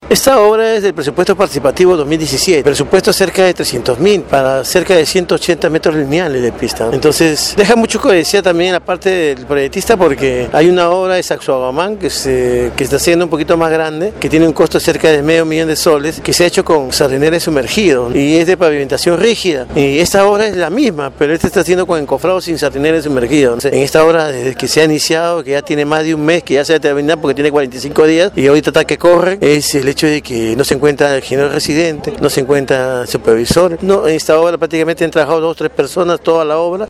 Esta obra es del presupuesto participativo 2017, presupuesto cerca de 300.000 para cerca de 180 metros lineales de pista. Entonces deja mucho que decir también la parte del proyectista, porque hay una obra de Sacsayhuamán que está siendo un poquito más grande, que tiene un costo de cerca de $500,000, que se ha hecho con sardineres sumergidos y es de pavimentación rígida. Y esta obra es la misma, pero esta está haciendo con encofrado sin sardineres sumergidos. En esta obra, desde que se ha iniciado, que ya tiene más de un mes, que ya se va a terminar porque tiene 45 días y ahorita está que corre, es el hecho de que no se encuentra el ingeniero residente, no se encuentra el supervisor. No, en esta obra prácticamente han trabajado 2 o 3 personas toda la obra.